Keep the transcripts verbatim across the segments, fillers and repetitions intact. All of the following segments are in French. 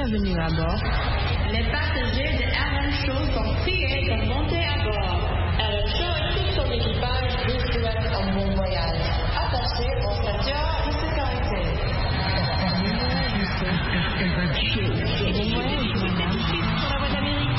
Bienvenue à bord. Les passagers de R M Show sont priés de monter à bord. R M Show et tout son équipage vous souhaitent un bon voyage. Attachez vos ceintures de sécurité. R M Show. Bon voyage, madame. Sur la voie d'Amérique.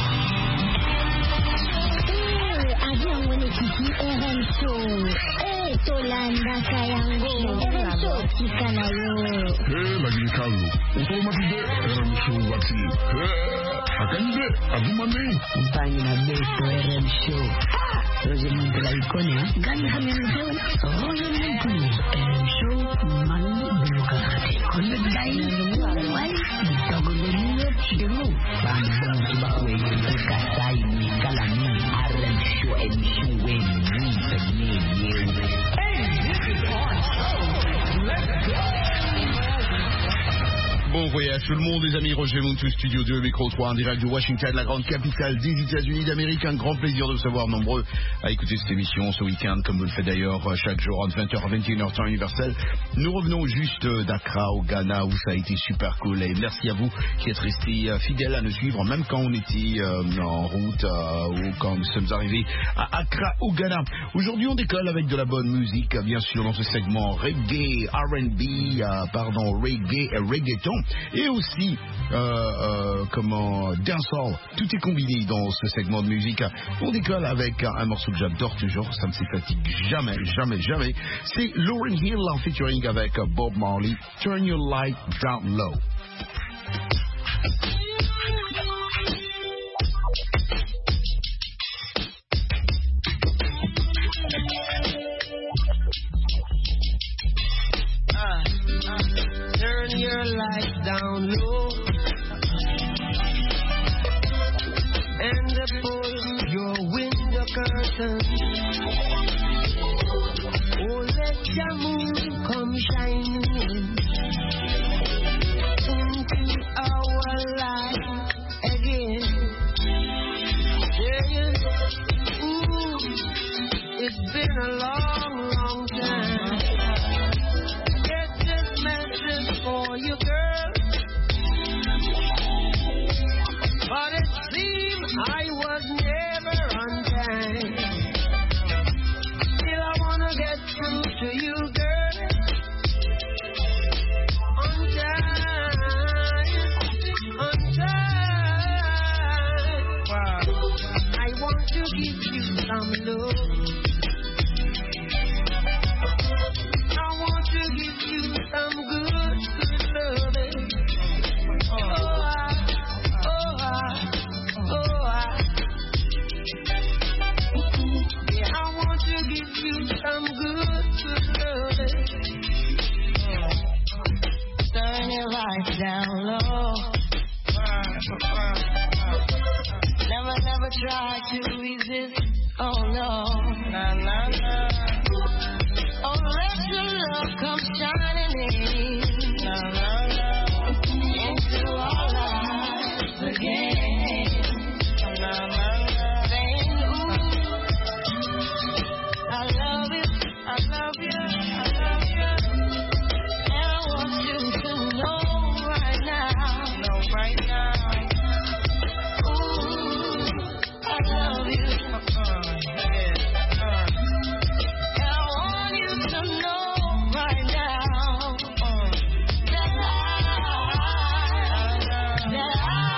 Eh, avion mwenyekiti R M Show. Eh, Tolanda Kayango. R M Show chikana yo. Eh, lakini kalu. Utomatide R M Show wati. Eh, akanje azumane. Mpanyi na beto R M Show. Roger Montela ikone ha. Gani R M Show. Roger Montela. R M Show manu bulukakate. Konde dai. Wai. Dogo lemu chidemu. Bang bang we kasai ni kala ni R M Show emission we ni penye yewe. Hey, this is our show. Let's go. Bon voyage tout le monde, les amis. Roger Montou, Studio deux, micro trois, en direct de Washington, la grande capitale des États-Unis d'Amérique. Un grand plaisir de vous savoir nombreux à écouter cette émission ce week-end, comme vous le faites d'ailleurs chaque jour entre vingt heures et vingt et une heures temps universel. Nous revenons juste d'Accra au Ghana, où ça a été super cool. Et merci à vous qui êtes restés fidèles à nous suivre, même quand on était euh, en route euh, ou quand nous sommes arrivés à Accra au Ghana. Aujourd'hui, on décolle avec de la bonne musique, bien sûr, dans ce segment reggae, R and B, euh, pardon, reggae et reggaeton. Et aussi, euh, euh, comment, dancehall. Tout est combiné dans ce segment de musique. On décolle avec un morceau que j'adore toujours, ça ne se fatigue jamais, jamais, jamais. C'est Lauryn Hill en featuring avec Bob Marley. Turn your light down low. Turn your lights down low and pull your window curtains. Oh, let the moon come shining into our life again. Yeah. Ooh, it's been a long, long time. For you, girl, but it seems I was never on time. Still I wanna get through to you, girl, on time, on time. Wow. I want to give you some love. I want to give you some good. Some good, good loving. Turn your lights down low. Never, never try to resist. Oh no, nah, nah, nah. Oh, let your love come shining in. Nah, nah, nah. Into our lives again. Nah, nah, nah. Saying, ooh, I love you, I love you, I love you. And I want you to know right now, know right now. Ooh, I love you. Uh-uh, yeah, uh. And I want you to know right now uh, that I, that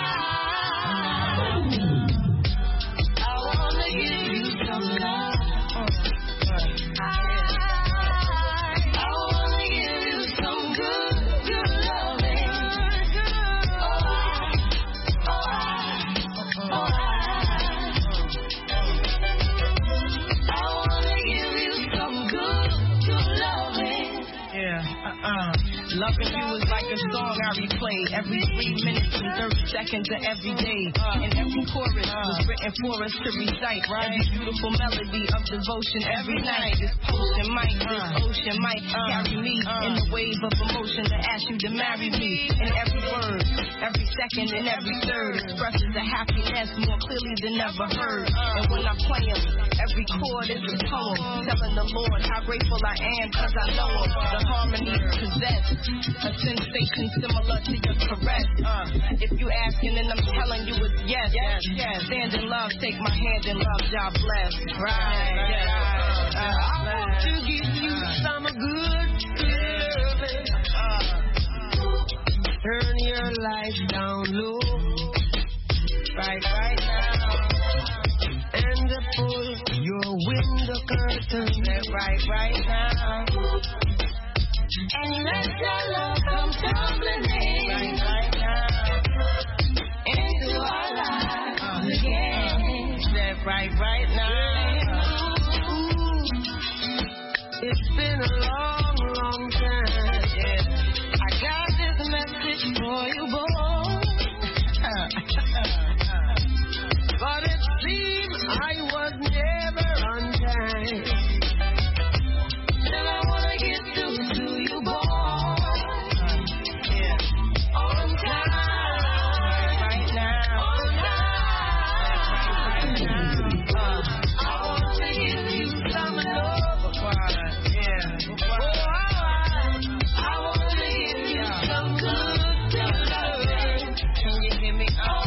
I, I want to give you some love. Loving you is like a song I replay every three minutes and thirty seconds of every day. And every chorus was written for us to recite. Every beautiful melody of devotion every night. This potion might, this ocean might carry me in the wave of emotion. The ask you to marry me. And every word, every second and every third expresses a happiness more clearly than ever heard. And when I play them, every chord is a poem, telling the Lord how grateful I am, cause I know him. The harmonies possess a sensation similar to your caress. Uh, if you asking, then I'm telling you it's yes, yes, yes. Stand in love, take my hand in love, God bless. Right, yes. Uh, I want to give you some good loving. Uh, turn your life down low, right, right now. And pull your window curtain, right, right now. And let your love come tumbling in, right, right now. Into our lives uh, again, right, right now. Ooh, it's been a long, long time. Yeah. I got this message for you, boy. But it seems I was never on time. And I wanna get through to you, boy. Yeah. On time, right now. On time, right now. Uh, I wanna give you some love, yeah. Oh, I wanna give you some good love. Can you hear me? Oh,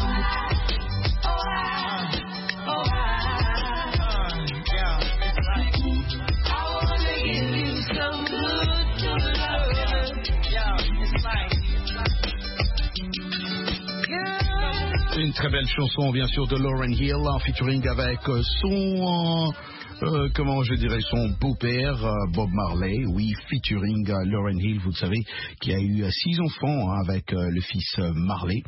une très belle chanson, bien sûr, de Lauryn Hill, en featuring avec son, euh, comment je dirais, son beau-père, euh, Bob Marley, oui, featuring euh, Lauryn Hill, vous le savez, qui a eu euh, six enfants hein, avec euh, le fils euh, Marley,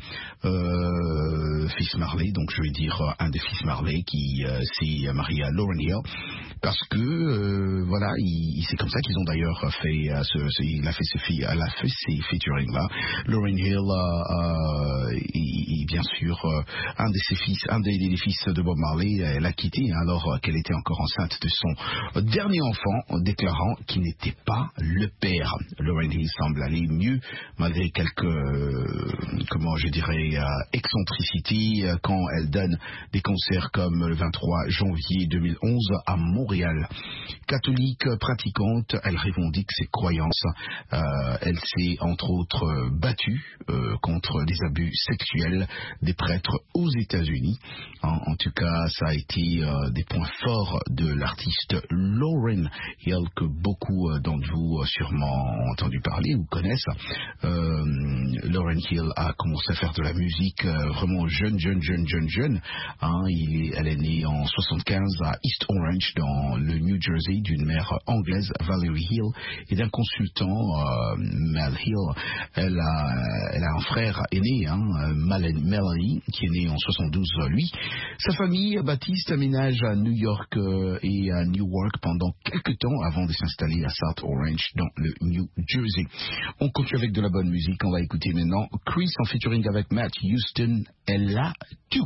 euh, fils Marley, donc je vais dire euh, un des fils Marley qui euh, s'est marié à Lauryn Hill, parce que, euh, voilà, il, c'est comme ça qu'ils ont d'ailleurs fait, euh, ce, ce, il a fait ces, elle a fait ces featuring-là. Lauryn Hill, euh, euh, et, et bien sûr, euh, un de ses fils, un des, des fils de Bob Marley, elle a quitté hein, alors euh, qu'elle était encore enceinte de son dernier enfant, déclarant qu'il n'était pas le père. Lauryn Hill semble aller mieux, malgré quelques, euh, comment je dirais, euh, excentricités, euh, quand elle donne des concerts comme le vingt-trois janvier deux mille onze à Montréal. Catholique pratiquante, elle revendique ses croyances. Euh, elle s'est entre autres battue euh, contre des abus sexuels des prêtres aux États-Unis. En, en tout cas, ça a été euh, des points forts de l'artiste Lauryn Hill, que beaucoup euh, d'entre vous euh, sûrement ont entendu parler ou connaissent. Euh, Lauryn Hill a commencé à faire de la musique euh, vraiment jeune, jeune, jeune, jeune, jeune. Hein, il, elle est née en soixante-quinze à East Orange, dans le New Jersey, d'une mère anglaise, Valerie Hill, et d'un consultant, euh, Mel Hill. Elle a, elle a un frère aîné, hein, Melanie, qui est né en soixante-douze, lui. Sa famille, Baptiste, aménage à New York euh, et à Newark pendant quelques temps avant de s'installer à South Orange, dans le New Jersey. On continue avec de la bonne musique. On va écouter maintenant Chris en featuring avec Matt Houston. Elle a tout.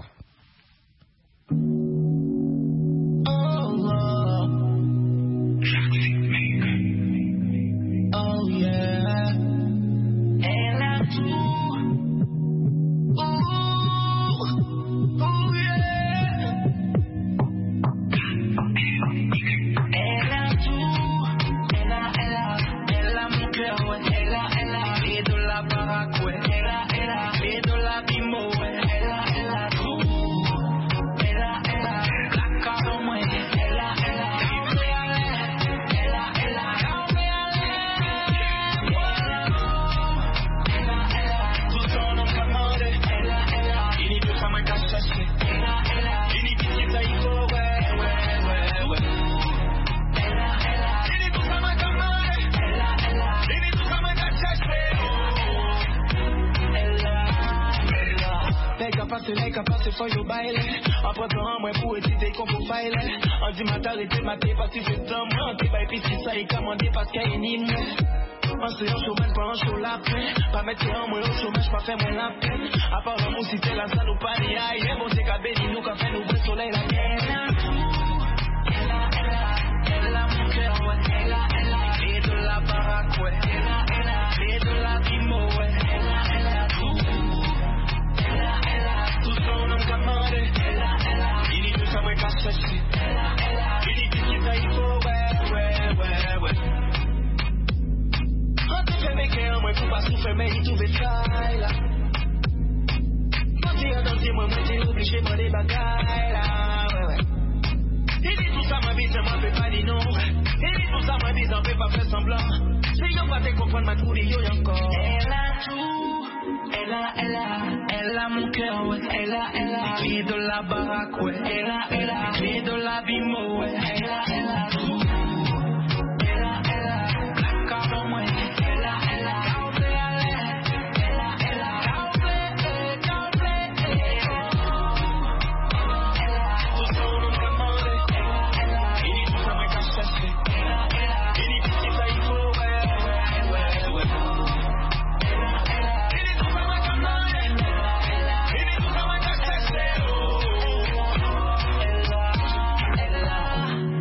Oh yeah, elle a tout. Ooh, oh yeah. Elle a tout. Elle a, elle a, elle a mon cœur, ouais. Elle a, elle a, et de la baraque, ouais. Elle a, elle a, et de la bimo, ouais. Elle a, elle a tout. Elle a, elle a, la carte, ouais. Elle a, elle a, elle a, elle a. Lè kapase fò yo baile An pran an mwen pou edite kon pou faile An di mata rete mate pati fe tan mwen An te bay pisi sa e kamande paske e ni mwen An se yon choumen pa an chou la pen Pa mette an mwen yon choumen pa fe mwen la pen A par an moun si te la sal ou pa ni aye Bon se ka beni nou ka fe nou bre soleil la pen Elle a tout, elle a, elle a, elle a mon cœur, ouais. Elle a, elle a, et de la baraque, ouais. Elle a, elle a, et de la bimo. ouais, tout pas souffert, mais il trouve ça là. Quand tu as dansé, moi, moi, t'es obligé de des bagailles là, ouais, ouais. Il dit tout ça, ma vie, ça m'a fait pas dire non. Il dit tout ça, ma vie, ça fait pas faire semblant. Si yo pas te comprendre, ma tout, yo encore. Elle a tout, elle a, elle a, elle a mon cœur, ouais. Elle a, elle a, clé de la baraque, ouais. Elle a, elle a, clé de la bimo, ouais. Elle a, elle a tout. Elle a, elle a, black carbon, ouais. Elle a, elle a, couple, elle a, elle a, couple, couple, elle a, tout ça, on me demande. Elle a, il dit tout ça, moi, quand je cherche. Elle a, elle a, il dit tout ça, il faut, ouais, ouais, ouais, ouais. Elle a, elle a, il dit tout ça, moi, quand je cherche. Elle a, il dit tout ça, moi, quand je cherche. Elle a, elle a.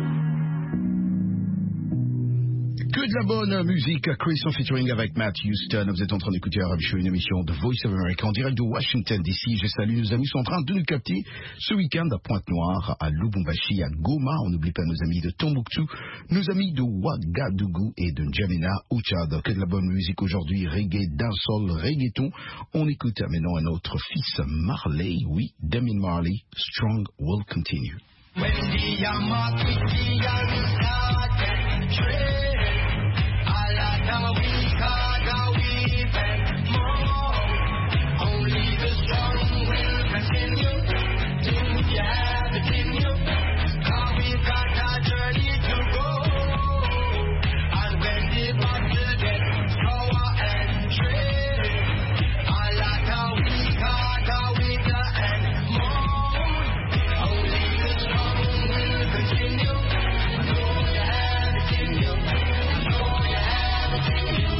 Que de la bonne musique, Chris en featuring avec Matt Houston. Vous êtes en train d'écouter un show, une émission de Voice of America en direct de Washington D C. Je salue nos amis qui sont en train de nous capter ce week-end à Pointe-Noire, à Lubumbashi, à Goma. On n'oublie pas nos amis de Tombouctou, nos amis de Ouagadougou et de N'Djamena au Tchad. Que de la bonne musique aujourd'hui, reggae, dancehall, reggaeton. On écoute maintenant un autre fils, Marley, oui, Damien Marley, Strong Will Continue. When the Amapian started trade, all of the weak are weeping more. Only the strong will continue. Do you have it in you? 'Cause we've got a journey to go. And when the battle gets sour and trade, all of the weak are weaker and more. Only the strong will continue. Know you have it in you. Know you have it in you.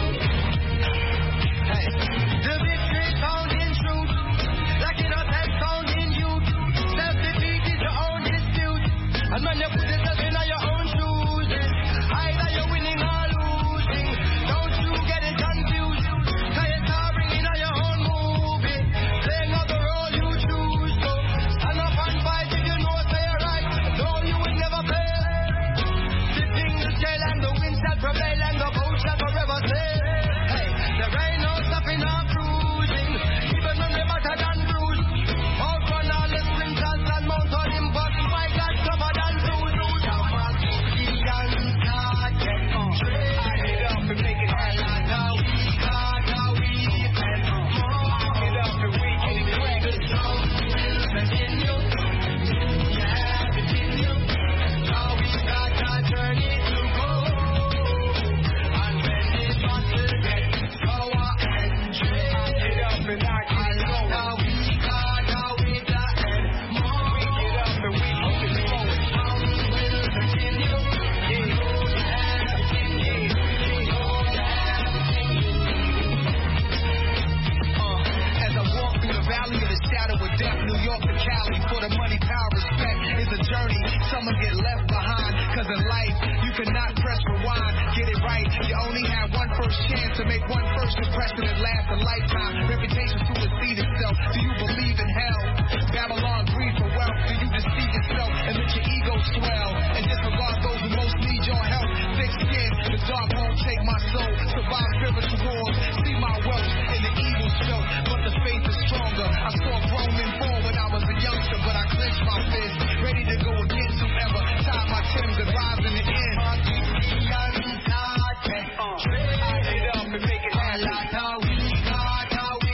Hey, the victory found in truth, like in a time found in youth. Self-defeat is your own dispute, and when you put yourself in your own shoes, either you're winning or losing. Don't you get it confused, 'cause you're starring in your own movie, playing out the role you choose. So stand up and fight if you know say you're right, though you will never fail. Sitting the tail and the wind shall prevail and the boat shall forever sail. Hey, there ain't no stopping or cruising, even when we're better than bruised. Out on all the sprinters and Mount Olympus, my God, covered and bruised. Now my Christians start get trade. Add it up and make it happen. All of the weak are weeping more. Add it up and we can only the strong will continue. Do you have it in you? Now we've got a journey to go. And when the battle gets sour and trade, add it up and I can go. All of the weak are weaker and more. We get up and we only the strong will continue. Yeah, you have it in you. You have it in you. Uh, as I walk through the valley of the shadow of death, New York to Cali, for the money, power, respect is a journey. Some will get left behind, 'cause in life you cannot press rewind. Get it right, you only have one first chance to make one first impression that lasts a lifetime. Reputation supersedes itself. Do you believe in hell? Babylon greed for wealth. Do you deceive yourself and let your ego swell and disregard those who most need your help? Thick skin, the dark won't take my soul. Survive spiritual wars, see my wealth in the evil show, but the faith is stronger. I saw grown men fall when I was a youngster, but I clenched my fist, ready to go against whoever tied my Timbs and rise in the end. Add it up and make it happen. All of the weak are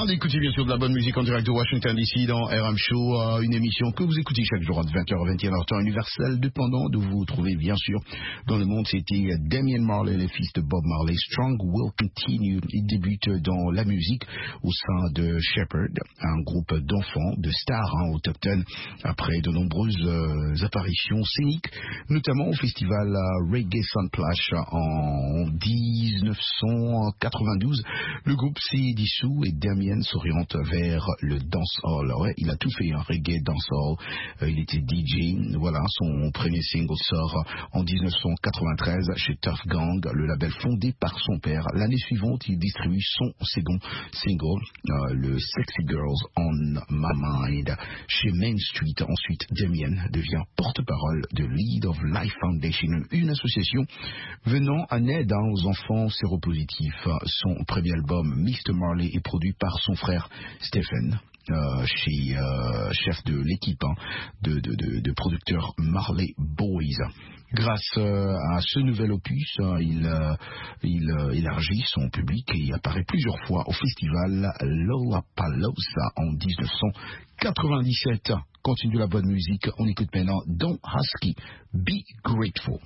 Sound. Écoutez bien sûr de la bonne musique en direct de Washington D C dans R M Show, euh, une émission que vous écoutez chaque jour à vingt heures vingt et une heures temps universel, dépendant d'où vous vous trouvez bien sûr dans le monde. C'était Damian Marley, le fils de Bob Marley. Strong Will Continue. Il débute dans la musique au sein de Shepherd, un groupe d'enfants, de stars hein, au top dix, après de nombreuses euh, apparitions scéniques, notamment au festival euh, Reggae Sunsplash en dix-neuf cent quatre-vingt-douze. Le groupe s'est dissous et Damien s'oriente vers le dancehall. Ouais, il a tout fait, un hein, reggae, dancehall. Euh, il était D J. Voilà, son premier single sort en dix-neuf cent quatre-vingt-treize chez Tough Gang, le label fondé par son père. L'année suivante, il distribue son second single, euh, le Sexy Girls on My Mind, chez Main Street. Ensuite, Damien devient porte-parole de Lead of Life Foundation, une association venant en aide hein, aux enfants séropositifs. Son premier album, mister Marley, est produit par son frère Stephen, euh, chez euh, chef de l'équipe hein, de, de, de, de producteurs Marley Boys. Grâce euh, à ce nouvel opus, hein, il, euh, il euh, élargit son public et apparaît plusieurs fois au festival Lollapalooza en dix-neuf cent quatre-vingt-dix-sept. Continue la bonne musique, on écoute maintenant Don Husky, Be Grateful.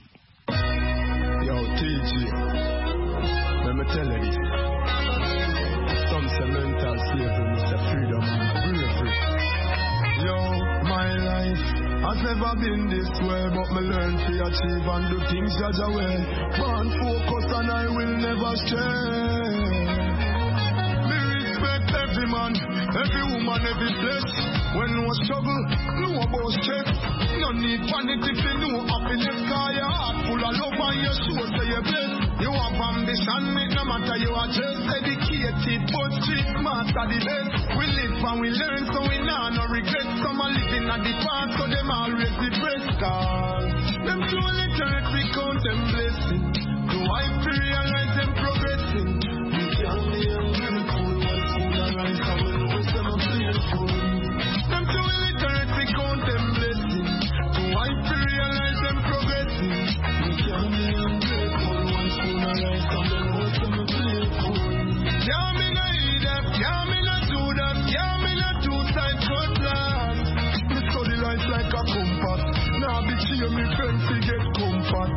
Yo, T G, let me tell you this. Some say mental slavery, me say freedom and bravery. Yo, my life has never been this way, but me learn to achieve and do things Jaja way. Can't focus and I will never stray. Me respect every man, every woman, every place. When no struggle, no about stress. No need vanity for no happiness, cause your heart full of love and your soul say you're blessed. You have ambition, make no matter you are just educated, but street smart are the best. We live and we learn, so we nah no regret. Some are living at the past, so them always depressed. Cause them truly turn to count them blessing. Do I realize them progressing? You can't be ungrateful when food arise and when no some are fearful. Them truly turn to count them blessing. Do I realize them progressing? You can't be ungrateful when food arise and when no some are fearful. Yeah, me no eat that, yeah, me no do that, yeah, me no do side good plan. Me study life like a compass. Now be cheer me friends to get comfort.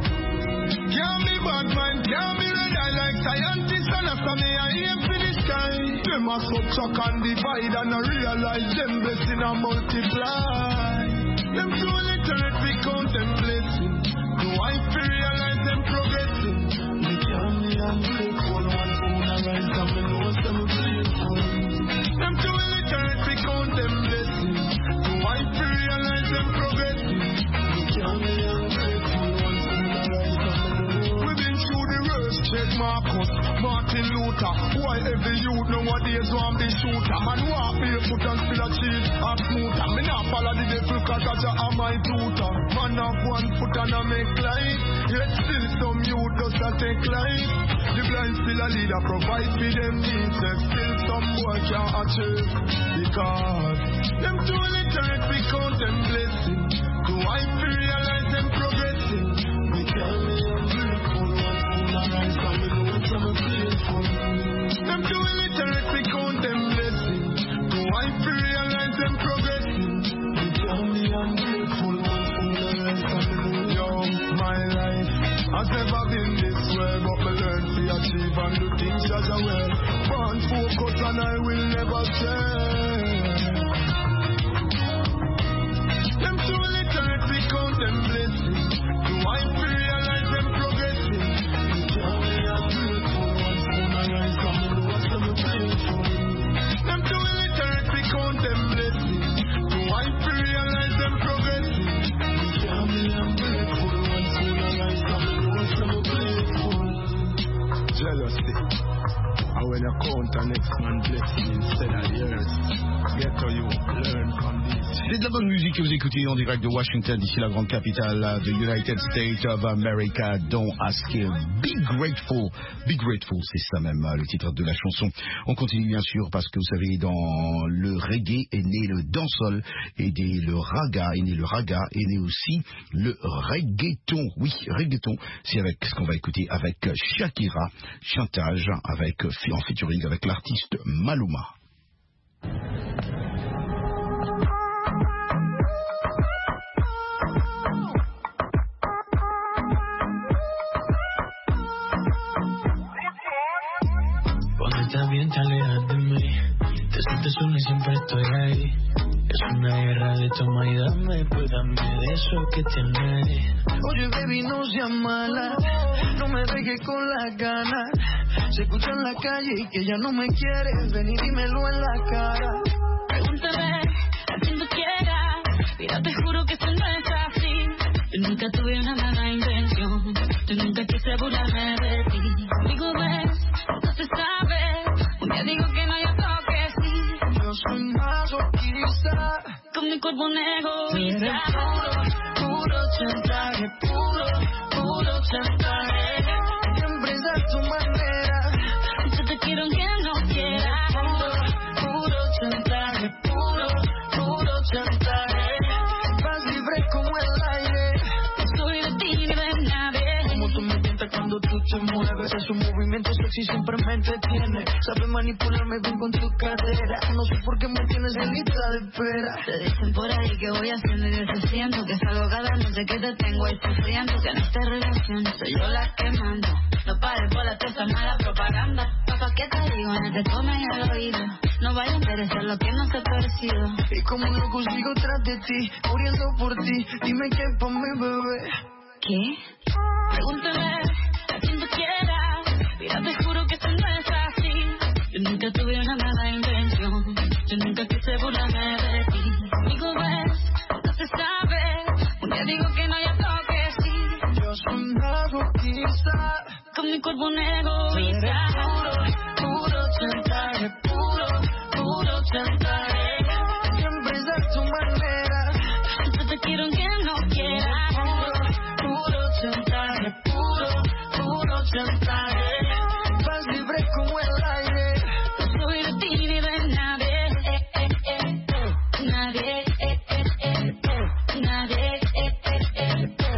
Yeah, me bad mind, yeah, me red eye like scientists. And after me I aim for the sky. Them a subtract and divide and I realize them blessing and multiply. Them truly turn to count them blessing. Do I realize them progressing? Me can't be ungrateful one phone arise and me know some grateful. Them truly turn to count them blessing. Do I realize them progressing? Me can't be ungrateful one phone arise and me know. We've been through the worst, check Marcus, Martin Luther. Why every youth nowadays want be shooter? Man walk barefoot and still achieve a smoother. Me not follow the devil cause Jaja are my tutor. Man have one foot and I make life. Yet still some youth does not take life. The blind still a leader provide for them needs. Still some boy can't achieve. Because them truly turn to count them blessing. Do I realize them progressing? We can't be ungrateful one phone arise and we know some are grateful. Them truly turn to count them blessing. Do I realize them progressing? We can't be ungrateful one phone arise and we know. Yo, my life has never been this way, but me learn to achieve and do things as I will. Born focus and I will never stray. Them truly turn to count them blessings. Do I realize them progressing? You can't be ungrateful one phone arise and me know some are grateful. Them truly turn to count them blessings. Do I realize them progressing? You can't be ungrateful one phone arise and me know some are grateful. Jealousy, and when you count the next man blessing instead of yours, get to you, learn from this. C'est de la bonne musique que vous écoutez en direct de Washington, d'ici la grande capitale de United States of America. Don't ask him. Be grateful. Be grateful, c'est ça même le titre de la chanson. On continue bien sûr parce que vous savez, dans le reggae est né le dancehall et des, le raga est né le raga est né aussi le reggaeton. Oui, reggaeton, c'est avec ce qu'on va écouter avec Shakira, chantage avec en featuring avec l'artiste Maluma. Cuando estás bien te alejas de mí, te sientes sola y siempre estoy ahí. Es una guerra de toma y dame, pues dame de eso que tienes. Oye baby, no seas mala, no me dejes con las ganas. Se escucha en la calle y que ya no me quieres, ven y dímelo en la cara. Pregúntame a quien tú quieras, mira te juro que esto no es así. Yo nunca tuve una mala intención, yo nunca quise burlarme de ti. Digo ves, no se sabe, un día digo que no, yo creo que sí. Yo soy masoquista, Con mi cuerpo un egoísta. eres puro, puro chantaje, puro, puro chantaje. Siempre es a tu manera, Yo te quiero aunque no quieras. puro, puro chantaje, puro, puro chantaje. Vas libre como el aire, No soy de ti ni de nadie. como tú me tientas cuando tú te mueves. Esos movimientos sexy siempre me entretiene. Sabes manipularme bien con tu cadera. No sé por qué me tienes en lista de espera. Te dicen por ahí que voy haciendo y yo te siento que salgo cada noche que te tengo ahí sufriendo. Que en esta relación soy yo la que mando. No pares por la esa mala propaganda. Papá, ¿qué te digo? No te tomes el oído. No vaya a interesar lo que no se percibe. Y como un loco sigo tras de ti, muriendo por ti. Dime qué pa' mi bebé. ¿Qué? Pregúntame a quien tú quieras. Mira, te juro que esto no es así. Yo nunca tuve una mala intención. Yo nunca quise burlarme de ti. Digo, ves, no se sabe. Un día digo que no, yo creo que sí. Yo soy masoquista, Con mi cuerpo un egoísta. eres puro, puro chantaje, puro, puro chantaje. Siempre es a tu manera, Yo te quiero aunque no quieras. puro, puro chantaje, puro, puro chantaje. Vas libre como el aire, No soy de ti ni de nadie. Eh, eh, eh. Nadie. Eh, eh, eh. Nadie. Eh, eh, eh.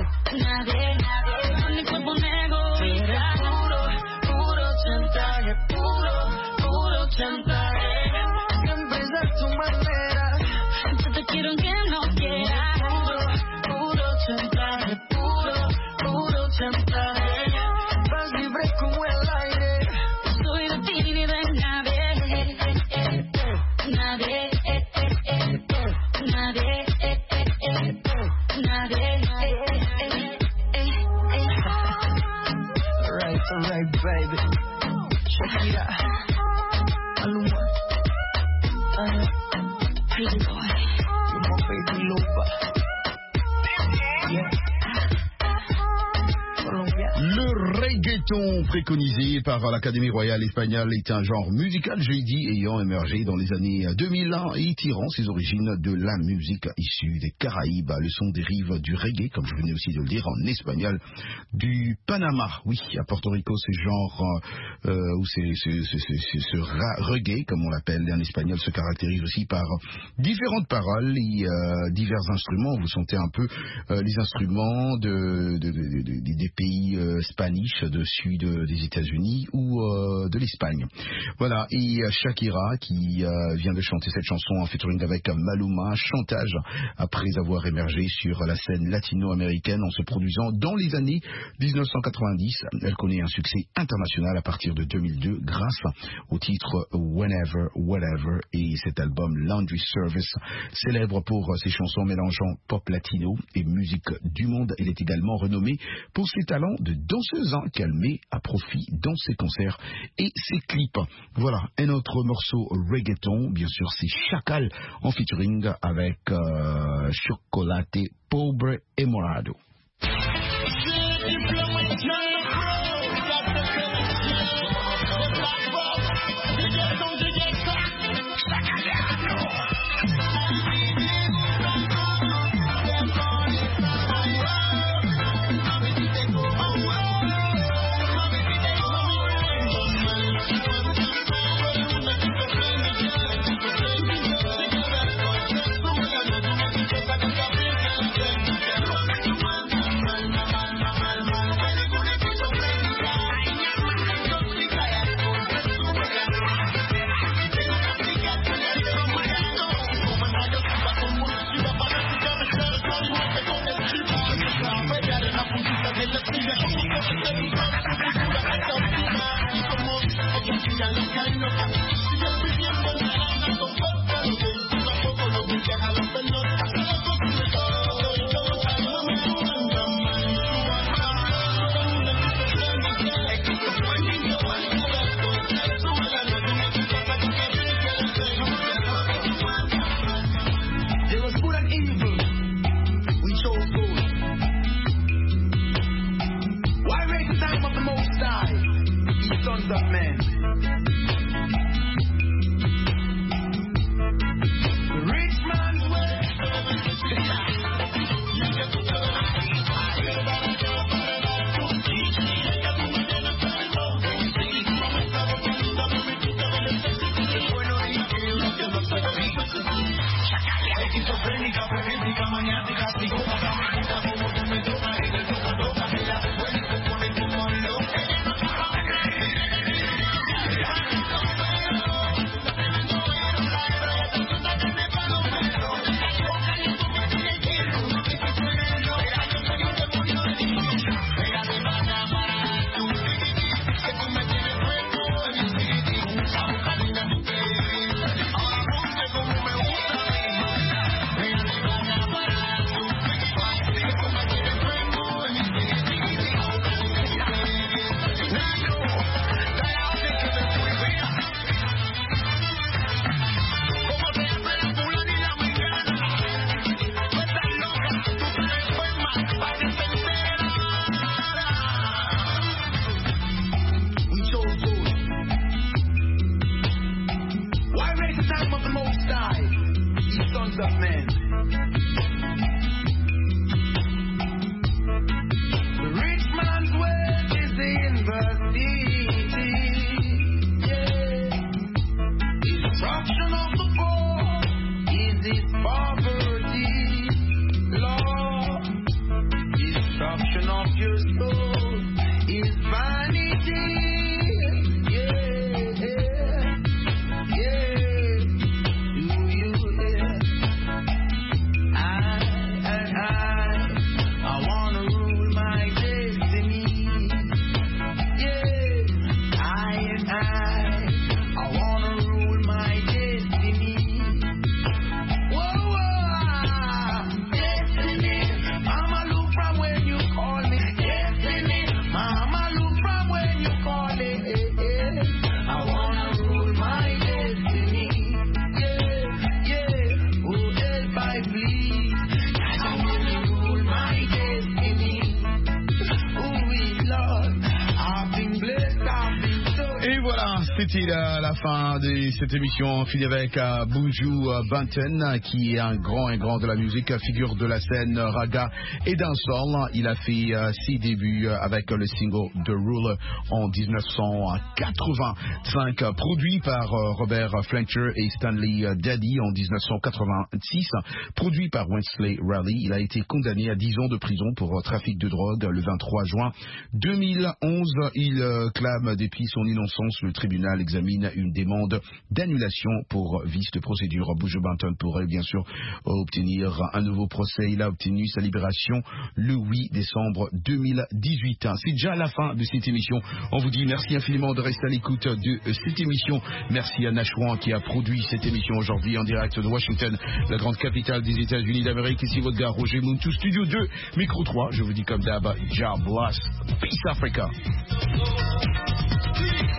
Nadie. Con mi cuerpo un egoísta. puro, puro chantaje, puro, puro chantaje. Siempre es a tu manera, Yo te quiero aunque no quieras. puro, puro chantaje, puro, puro chantaje. Vas libre como el aire, No soy de ti ni de nadie. Nadie. Nadie. Nadie. alright, alright, baby. Shakira, Maluma, uh, Pretty boy. you're my baby lover. Yeah. Colombia. Le reggaeton préconisé par l'Académie royale espagnole est un genre musical, j'ai dit, ayant émergé dans les années deux mille et tirant ses origines de la musique issue des Caraïbes. Le son dérive du reggae, comme je venais aussi de le dire en espagnol, du Panama. Oui, à Porto Rico, c'est genre, euh, ou c'est ce reggae, comme on l'appelle en espagnol, se caractérise aussi par différentes paroles et euh, divers instruments. Vous sentez un peu euh, les instruments de, de, de, de, de, des pays euh, spanish, de sud des États-Unis ou euh, de l'Espagne. Voilà, et Shakira qui euh, vient de chanter cette chanson en featuring avec Maluma, chantage après avoir émergé sur la scène latino-américaine en se produisant dans les années dix-neuf cent quatre-vingt-dix. Elle connaît un succès international à partir de deux mille deux grâce au titre Whenever, Whatever et cet album Laundry Service, célèbre pour ses chansons mélangeant pop latino et musique du monde. Elle est également renommée pour ses talents de danseuse hein, qu'elle met à profit dans ses concerts et ses clips. Voilà, un autre morceau reggaeton, bien sûr c'est Chacal en featuring avec euh, Chocolate Pobre et Morado. C'était la, la fin de cette émission, fini avec uh, Buju uh, Banton, qui est un grand et grand de la musique, figure de la scène uh, raga et dancehall. Il a fait uh, ses débuts uh, avec uh, le single The Ruler en dix-neuf cent quatre-vingt-cinq, uh, produit par uh, Robert Fletcher et Stanley uh, Daddy en dix-neuf cent quatre-vingt-six, produit par Wesley Raleigh. Il a été condamné à dix ans de prison pour uh, trafic de drogue le vingt-trois juin deux mille onze. Il uh, clame depuis son innocence. Le tribunal examine une demande d'annulation pour vice de procédure. Buju Banton pourrait bien sûr obtenir un nouveau procès. Il a obtenu sa libération le huit décembre deux mille dix-huit. C'est déjà la fin de cette émission. On vous dit merci infiniment de rester à l'écoute de cette émission. Merci à Nashwan qui a produit cette émission aujourd'hui en direct de Washington, la grande capitale des États-Unis d'Amérique. Ici votre gars Roger Muntu, studio deux, micro trois. Je vous dis comme d'hab, Jah bless, peace Africa.